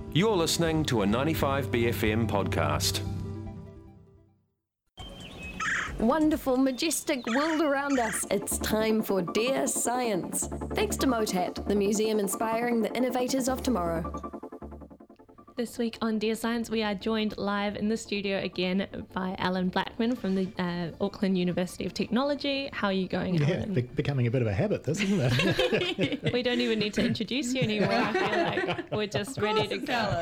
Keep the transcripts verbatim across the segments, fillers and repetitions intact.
You're listening to a ninety-five B F M podcast. Wonderful, majestic world around us. It's time for Dear Science. Thanks to MOTAT, the museum inspiring the innovators of tomorrow. This week on Dear Science, we are joined live in the studio again by Alan Blackman from the uh, Auckland University of Technology. How are you going, yeah, Alan? Be- becoming a bit of a habit, this, isn't it? We don't even need to introduce you anymore. I feel like we're just ready to go.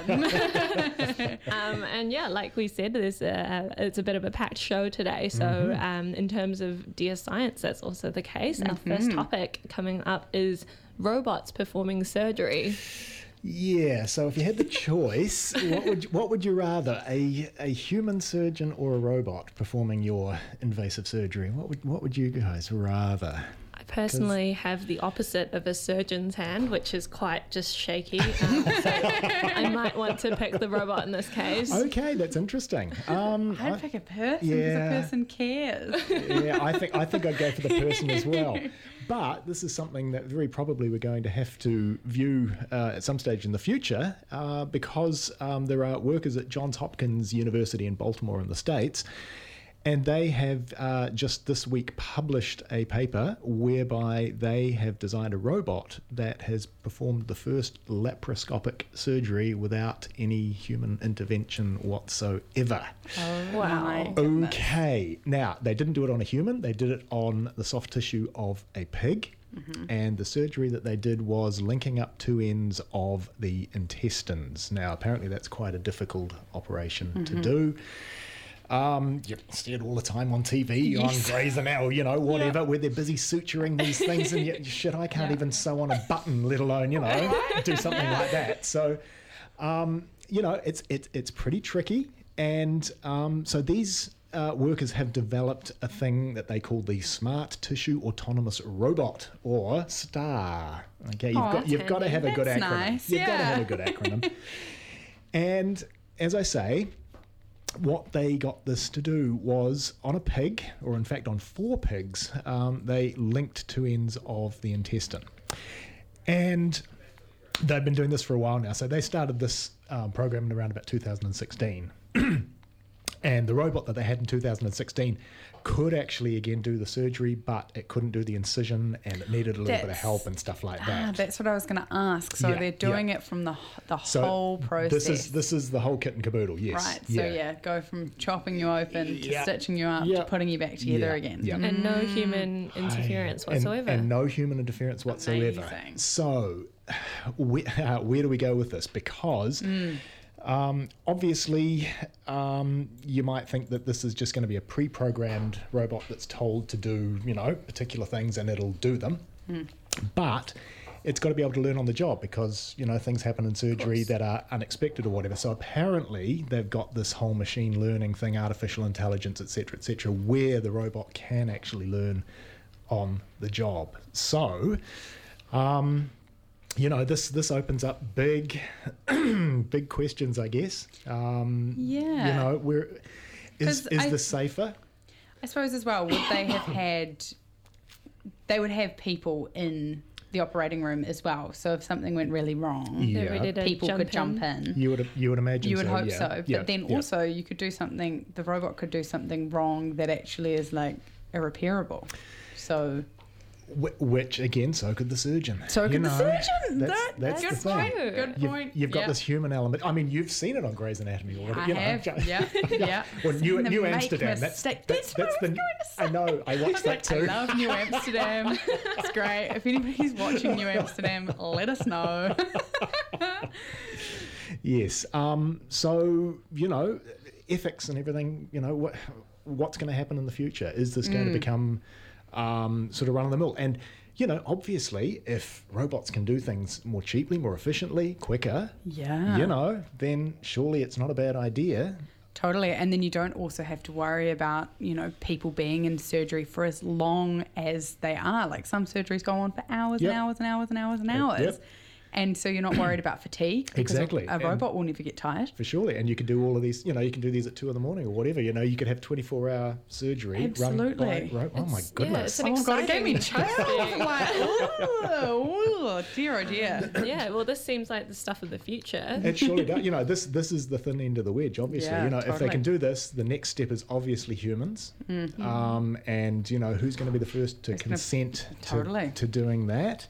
um, and yeah, like we said, there's a, it's a bit of a packed show today. So mm-hmm. um, in terms of Dear Science, that's also the case. Mm-hmm. Our first topic coming up is robots performing surgery. Yeah, so if you had the choice, what would you, what would you rather, a a human surgeon or a robot performing your invasive surgery? What would what would you guys rather? I personally have the opposite of a surgeon's hand, which is quite just shaky. Um, so I might want to pick the robot in this case. Okay, that's interesting. Um, I'd I, pick a person because yeah, a person cares. Yeah, I think I think I'd go for the person as well. But this is something that very probably we're going to have to view uh, at some stage in the future uh, because um, there are workers at Johns Hopkins University in Baltimore in the States, and they have uh, just this week published a paper whereby they have designed a robot that has performed the first laparoscopic surgery without any human intervention whatsoever. Oh, wow. Okay. Now, they didn't do it on a human. They did it on the soft tissue of a pig. Mm-hmm. And the surgery that they did was linking up two ends of the intestines. Now, apparently that's quite a difficult operation mm-hmm. to do. Um, you see it all the time on T V, yes. on Grey's Anatomy, you know, whatever, yeah. where they're busy suturing these things, and yet, shit, I can't yeah. even sew on a button, let alone, you know, do something yeah. like that. So, um, you know, it's it's it's pretty tricky, and um, so these uh, workers have developed a thing that they call the Smart Tissue Autonomous Robot, or STAR. Okay, you've oh, got you've got to have a good that's acronym. Nice. You've yeah. got to have a good acronym. And as I say, what they got this to do was on a pig, or in fact on four pigs, um, they linked two ends of the intestine. And they've been doing this for a while now. So they started this um, program in around about two thousand sixteen. And the robot that they had in two thousand sixteen could actually, again, do the surgery, but it couldn't do the incision, and it needed a little that's, bit of help and stuff like that. Ah, that's what I was going to ask. So yeah, they're doing yeah. it from the the so whole process. This is this is the whole kit and caboodle, yes. Right, so yeah, yeah go from chopping you open to yeah. stitching you up yeah. to putting you back together yeah. again. Yeah. And no human interference and, whatsoever. And no human interference whatsoever. Amazing. So where, uh, where do we go with this? Because... Mm. Um, obviously, um, you might think that this is just going to be a pre-programmed robot that's told to do, you know, particular things and it'll do them. Mm. But it's got to be able to learn on the job because, you know, things happen in surgery that are unexpected or whatever. So apparently they've got this whole machine learning thing, artificial intelligence, et cetera, et cetera, where the robot can actually learn on the job. So... Um, You know, this this opens up big, big questions, I guess. Um, yeah. You know, where is is I, this safer? I suppose as well, would they have had? They would have people in the operating room as well. So if something went really wrong, yeah. people jump could in. jump in. You would you would imagine. You would so, hope yeah. so. But yeah. then yeah. also you could do something. The robot could do something wrong that actually is like irreparable. So. Which again, so could the surgeon. So could you the know, surgeon. That's, that, that's good the thing. point. Good You've, point. you've got yep. this human element. I mean, you've seen it on Grey's Anatomy already. I you know. have. Yeah. Yeah. Well, New, Seen New them make Amsterdam. That's, that's, that's, that's what the. I, I know. I watched that like, too. I love New Amsterdam. It's great. If anybody's watching New Amsterdam, let us know. Yes. Um, so, you know, ethics and everything, you know, what what's going to happen in the future? Is this going mm. to become um, sort of run-of-the-mill? And, you know, obviously, if robots can do things more cheaply, more efficiently, quicker, yeah, you know, then surely it's not a bad idea. Totally. And then you don't also have to worry about, you know, people being in surgery for as long as they are. Like some surgeries go on for hours yep. and hours and hours and hours and hours. Yep. And so you're not worried about fatigue. Because Exactly. A, a And- robot will never get tired. For surely, and you could do all of these. You know, you can do these at two in the morning or whatever. You know, you could have twenty-four hour surgery. Absolutely. Run by, right? Oh my It's- yeah, goodness! it's an Oh my God, it gave me exciting chills. thing. I'm like, oh, dear, oh dear. Yeah, well, this seems like the stuff of the future. It surely does. You know, this this is the thin end of the wedge. Obviously, Yeah, you know, if they totally. can do this, the next step is obviously humans. Mm-hmm. Um, and you know, who's going to be the first to Who's gonna- consent Totally. to, to doing that?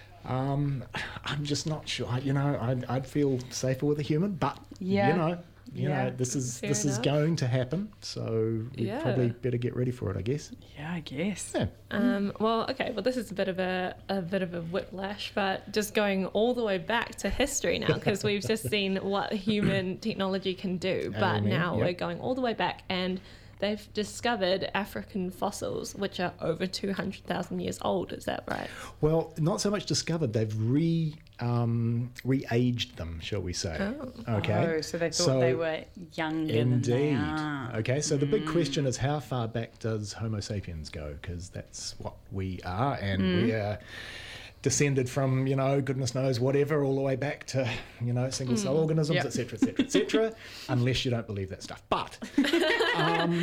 Um, I'm just not sure. You know, I'd, I'd feel safer with a human, but Yeah. you know, you Yeah. know, this is Fair this is enough. going to happen. So we Yeah. probably better get ready for it, I guess. Yeah, I guess. Yeah. Um, well, okay. Well, this is a bit of a, a bit of a whiplash, but just going all the way back to history now, because we've just seen what human technology can do, but Amen, now yep. we're going all the way back, and they've discovered African fossils, which are over two hundred thousand years old. Is that right? Well, not so much discovered. They've re um, re-aged them, shall we say? Oh. Okay. Oh, so they thought they were younger than they Indeed. are. Okay, so the big question is how far back does Homo sapiens go? Because that's what we are, and Mm. we are descended from, you know, goodness knows whatever, all the way back to, you know, single cell organisms, Yep. et cetera, et cetera, et cetera, unless you don't believe that stuff. But, um,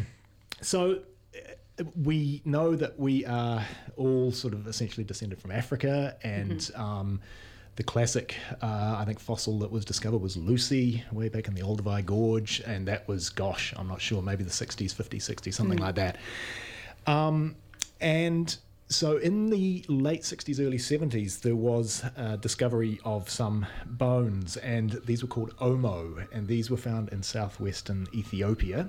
so uh, we know that we are all sort of essentially descended from Africa, and Mm-hmm. um, the classic, uh, I think, fossil that was discovered was Lucy, way back in the Olduvai Gorge, and that was, gosh, I'm not sure, maybe the sixties, fifties, sixties, something Mm. like that. Um, and so in the late sixties, early seventies, there was a discovery of some bones, and these were called Omo, and these were found in southwestern Ethiopia.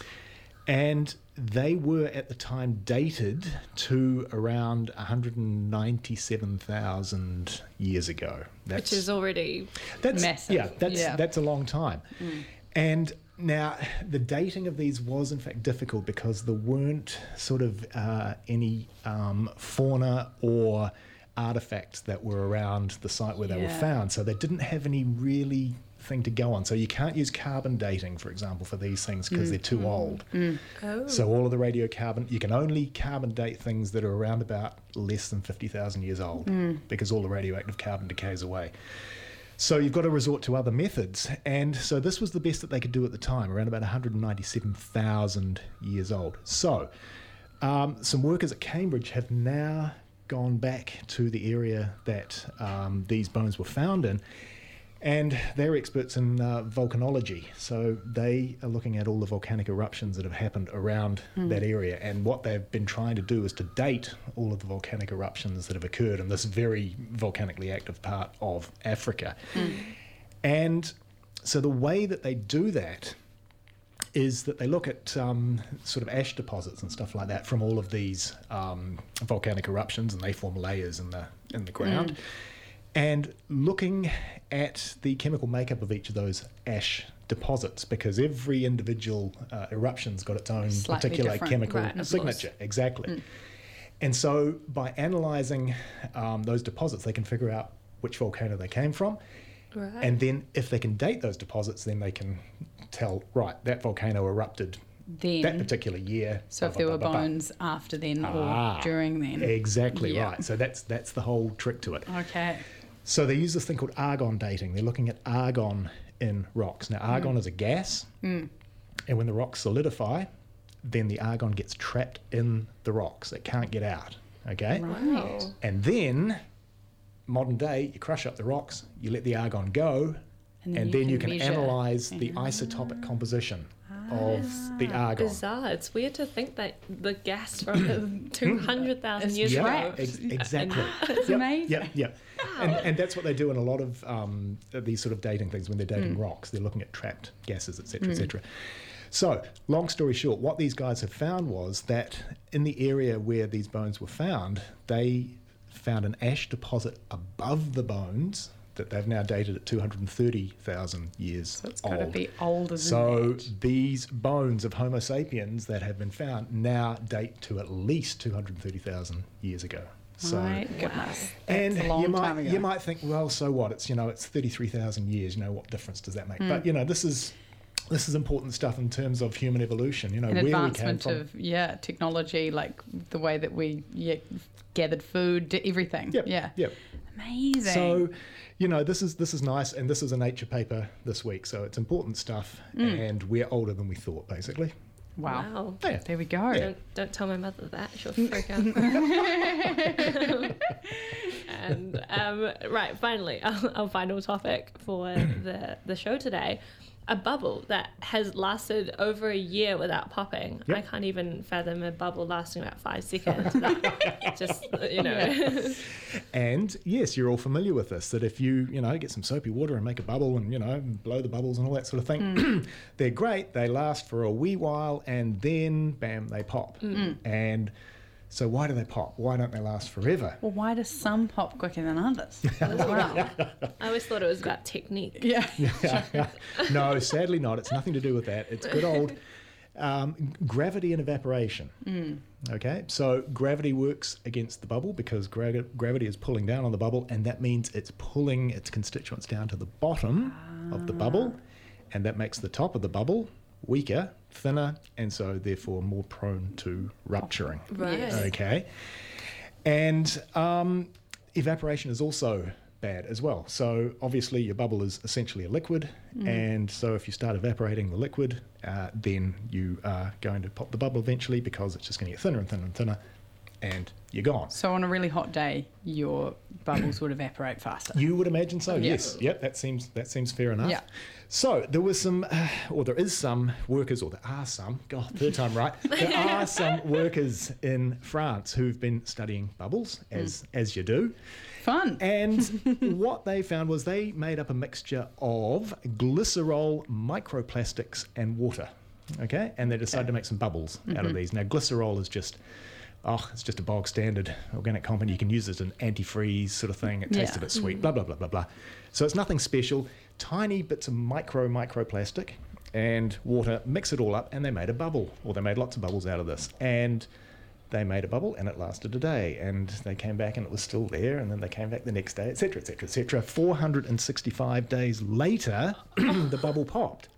And they were at the time dated to around one hundred ninety-seven thousand years ago. That's, Which is already that's massive. Yeah, that's Yeah. that's a long time. And now the dating of these was in fact difficult because there weren't sort of uh, any um, fauna or artifacts that were around the site where they were Yeah. found, so they didn't have any really thing to go on. So you can't use carbon dating, for example, for these things because they're too old. oh. So all of the radiocarbon, you can only carbon date things that are around about less than fifty thousand years old because all the radioactive carbon decays away. So you've got to resort to other methods. And so this was the best that they could do at the time, around about one hundred ninety-seven thousand years old. So um, some workers at Cambridge have now gone back to the area that um, these bones were found in. And they're experts in uh, volcanology. So they are looking at all the volcanic eruptions that have happened around that area. And what they've been trying to do is to date all of the volcanic eruptions that have occurred in this very volcanically active part of Africa. And so the way that they do that is that they look at um, sort of ash deposits and stuff like that from all of these um, volcanic eruptions, and they form layers in the in the ground. And looking at the chemical makeup of each of those ash deposits, because every individual uh, eruption's got its own Slightly particular different. chemical Right, of signature. Exactly. And so by analysing um, those deposits, they can figure out which volcano they came from. Right. And then if they can date those deposits, then they can tell, right, that volcano erupted Then, that particular year. so blah, if there blah, were blah, blah, blah. bones after then Ah, or during then. Exactly Yeah. right. So that's that's the whole trick to it. Okay. So they use this thing called argon dating. They're looking at argon in rocks. Now, argon is a gas, and when the rocks solidify, then the argon gets trapped in the rocks. It can't get out. Okay? Wow. And then, modern day, you crush up the rocks, you let the argon go, And and then then you you can can, measure. analyze the isotopic composition of the argon. Bizarre. It's weird to think that the gas from two hundred thousand It's years Yeah, ago. trapped. ex- exactly. It's Yep, amazing. Yep, yep. And, and that's what they do in a lot of um, these sort of dating things when they're dating Hmm. rocks. They're looking at trapped gases, et cetera, et cetera. So, long story short, what these guys have found was that in the area where these bones were found, they found an ash deposit above the bones that they've now dated at two hundred thirty thousand years So it's old. got to be older than So that. these bones of Homo sapiens that have been found now date to at least two hundred thirty thousand years ago. So, My goodness. and That's a long you might time ago. you might think, well, so what? It's you know it's thirty-three thousand years. You know what difference does that make? Hmm. But you know this is this is important stuff in terms of human evolution. You know An where we came advancement from. of yeah technology, like the way that we yeah, gathered food, did everything. Yep, Yeah. yep. Amazing. So, you know, this is this is nice, and this is a Nature paper this week, so it's important stuff, Mm. and we're older than we thought, basically. wow. Wow. Yeah. There we go. Don't, don't tell my mother that. She'll freak out. and um, right, finally, our, our final topic for the, the show today. A bubble that has lasted over a year without popping. Yep. I can't even fathom a bubble lasting about five seconds. That just, you know. And yes, you're all familiar with this, that if you, you know, get some soapy water and make a bubble and, you know, blow the bubbles and all that sort of thing, Mm. they're great. They last for a wee while and then, bam, they pop. Mm. And so why do they pop? Why don't they last forever? Well, why do some pop quicker than others as well? I always thought it was about technique. Yeah. No, sadly not. It's nothing to do with that. It's good old um, gravity and evaporation. Mm. Okay, so gravity works against the bubble because gra- gravity is pulling down on the bubble, and that means it's pulling its constituents down to the bottom of the bubble, and that makes the top of the bubble weaker, thinner, and so therefore more prone to rupturing. Right. Yes. Okay, and um, evaporation is also bad as well. So obviously your bubble is essentially a liquid, and so if you start evaporating the liquid, uh, then you are going to pop the bubble eventually because it's just going to get thinner and thinner and thinner, and you're gone. So on a really hot day, your bubbles would evaporate faster. You would imagine so, Yeah. yes. Yep, that seems that seems fair enough. Yeah. So there was some, uh, or there is some workers, or there are some, God, third time right, there are some workers in France who've been studying bubbles, as as you do. Fun. And what they found was they made up a mixture of glycerol, microplastics, and water. Okay, and they decided to make some bubbles out of these. Now, glycerol is just, oh, it's just a bog standard organic compound. You can use it as an antifreeze sort of thing. It tastes Yeah. a bit sweet, blah, blah, blah, blah, blah. So it's nothing special. Tiny bits of micro, microplastic and water, mix it all up, and they made a bubble, or they made lots of bubbles out of this. And they made a bubble, and it lasted a day, and they came back, and it was still there, and then they came back the next day, et cetera, et cetera, et cetera. four hundred sixty-five days later, the bubble popped.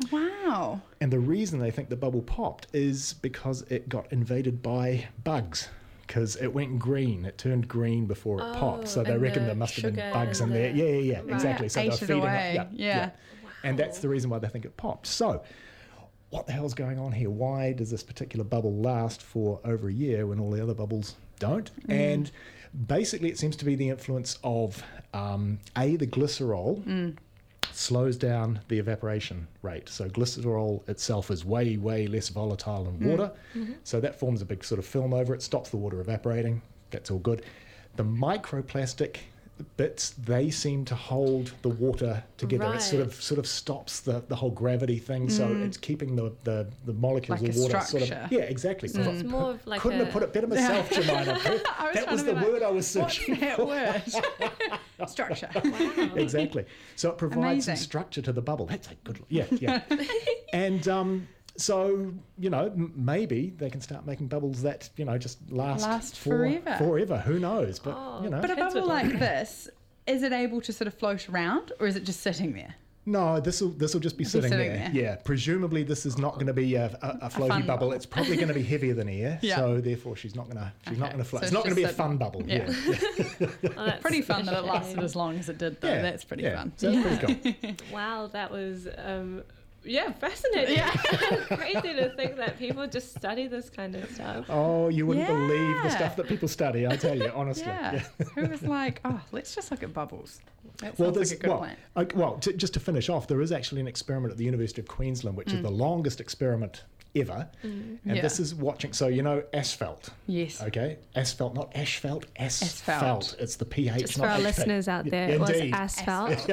Wow. And the reason they think the bubble popped is because it got invaded by bugs. Because it went green, it turned green before it Oh, popped. So they and reckon the there must have been sugar bugs in and there. the- Yeah, yeah, yeah, Right. exactly. So Ate they're it feeding away. it. Yeah. And that's the reason why they think it popped. So, what the hell's going on here? Why does this particular bubble last for over a year when all the other bubbles don't? And basically, it seems to be the influence of um, A, the glycerol. Slows down the evaporation rate. So glycerol itself is way, way less volatile than water. So that forms a big sort of film over it, stops the water evaporating. That's all good. The microplastic bits, they seem to hold the water together. It sort of Right. sort of stops the, the whole gravity thing. So it's keeping the, the, the molecules Like of a water sort of structure. yeah, exactly. So it's more of like Couldn't a... have put it better myself, Jemima. I was that trying was to be the like, word I was searching What's for. that word? Structure. Exactly. So it provides some Amazing. structure to the bubble. That's a good. Yeah, yeah. And um, so you know, m- maybe they can start making bubbles that you know just last Last for, forever. Forever. Who knows? But Oh. you know, But a Kids bubble would like this, is it able to sort of float around, or is it just sitting there? no. This will this will just be It'll be sitting, sitting there. there. Yeah. Presumably, this is not going to be a, a, a floaty fun bubble. bubble. It's probably going to be heavier than air. Yeah. So therefore, she's not going to she's not Okay. going to float. So it's it's not going to just be a sitting- fun bubble. Yeah. Yeah. Oh, that's Pretty fun a that it lasted shame. as long as it did, though. Yeah. That's pretty Yeah. fun. So that's pretty cool. Wow, that was um, yeah, fascinating. Yeah. Crazy to think that people just study this kind of stuff. Oh, you wouldn't believe the Yeah. stuff that people study. I tell you, honestly. Yeah. Who was like, oh, let's just look at bubbles? That Well, sounds there's like a good well, plan. okay, well to, just to finish off, there is actually an experiment at the University of Queensland, which is the longest experiment ever, and Yeah. this is watching. So you know, asphalt. Yes. Okay, asphalt, not asphalt. Asphalt. Asphalt. It's the pH. Just not for our H P. listeners out there, it was Indeed. asphalt.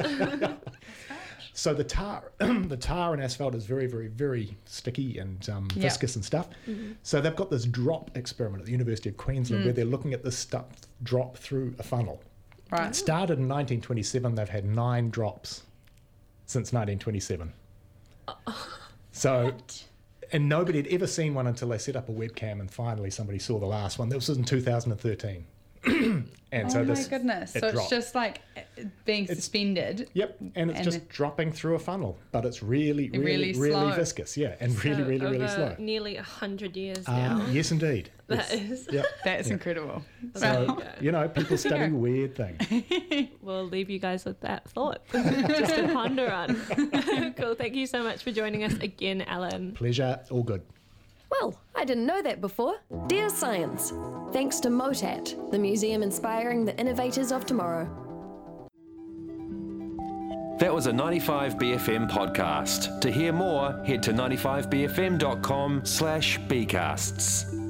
So the tar, the tar in asphalt is very, very, very sticky and um, Yeah. viscous and stuff. So they've got this drop experiment at the University of Queensland where they're looking at this stuff drop through a funnel. Right. It started in nineteen twenty-seven. They've had nine drops since nineteen twenty-seven. So, and nobody had ever seen one until they set up a webcam, and finally somebody saw the last one. This was in two thousand thirteen. and Oh so my this goodness. it So dropped. it's just like uh, being suspended. Yep, and it's and just the- dropping through a funnel, but it's really, really, Really really, slow. viscous. Yeah, and really, So really, really over slow. nearly a hundred years Um, now. yes, indeed. That Yes. is. Yep. That's Yeah. incredible. So, you know, people study go. weird things. We'll leave you guys with that thought, just to ponder on. Cool. Thank you so much for joining us again, Alan. Pleasure, all good. Well, I didn't know that before. Dear Science, thanks to MOTAT, the museum inspiring the innovators of tomorrow. That was a ninety-five B F M podcast. To hear more, head to ninety-five b f m dot com slash bcasts.